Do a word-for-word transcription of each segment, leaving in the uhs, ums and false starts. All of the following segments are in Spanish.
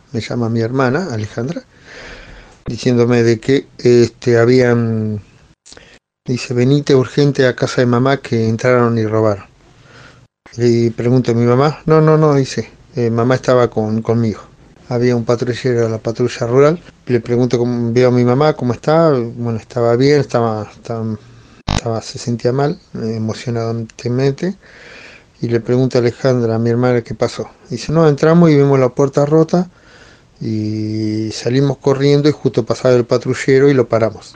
me llama mi hermana, Alejandra, diciéndome de que este, habían, dice, venite urgente a casa de mamá que entraron y robaron. Y pregunto a mi mamá, no, no, no, dice, eh, mamá estaba con, conmigo. Había un patrullero de la patrulla rural, le pregunto cómo veo a mi mamá, cómo está, bueno, estaba bien, estaba, estaba, estaba se sentía mal, eh, emocionalmente, y le pregunto a Alejandra, a mi hermana, qué pasó. Dice, no, entramos y vimos la puerta rota, y salimos corriendo y justo pasaba el patrullero y lo paramos.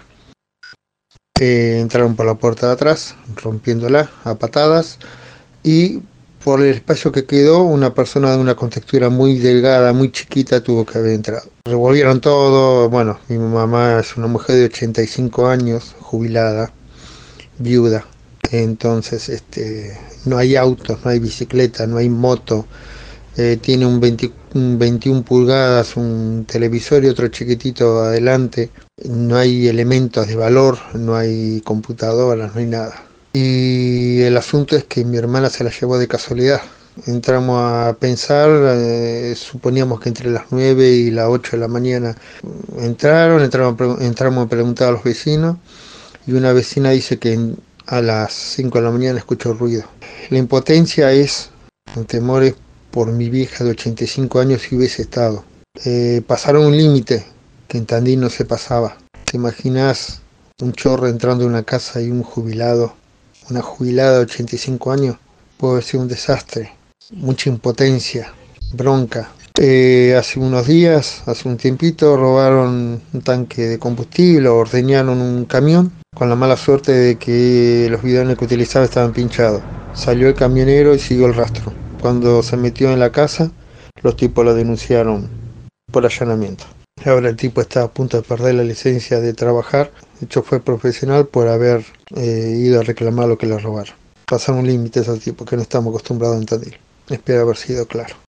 Eh, entraron por la puerta de atrás, rompiéndola a patadas, y por el espacio que quedó, una persona de una contextura muy delgada, muy chiquita, tuvo que haber entrado. Revolvieron todo. Bueno, mi mamá es una mujer de ochenta y cinco años, jubilada, viuda. Entonces, este, no hay autos, no hay bicicleta, no hay moto. Eh, tiene un, veinte, un veintiún pulgadas, un televisor y otro chiquitito adelante. No hay elementos de valor, no hay computadoras, no hay nada. Y el asunto es que mi hermana se la llevó de casualidad. Entramos a pensar, eh, suponíamos que entre las nueve y las ocho de la mañana entraron, entramos, entramos a preguntar a los vecinos, y una vecina dice que en, a las cinco de la mañana escuchó ruido. La impotencia es, el temor es por mi vieja de ochenta y cinco años si hubiese estado. Eh, pasaron un límite que en Tandil no se pasaba. ¿Te imaginas un chorro entrando en una casa y un jubilado? Una jubilada de ochenta y cinco años puede ser un desastre, mucha impotencia, bronca. Eh, hace unos días, hace un tiempito, robaron un tanque de combustible, ordeñaron un camión, con la mala suerte de que los bidones que utilizaba estaban pinchados. Salió el camionero y siguió el rastro. Cuando se metió en la casa, los tipos lo denunciaron por allanamiento. Ahora el tipo está a punto de perder la licencia de trabajar. De hecho, fue profesional por haber eh, ido a reclamar lo que le robaron. Pasaron límites al tipo que no estamos acostumbrados a entender. Espero haber sido claro.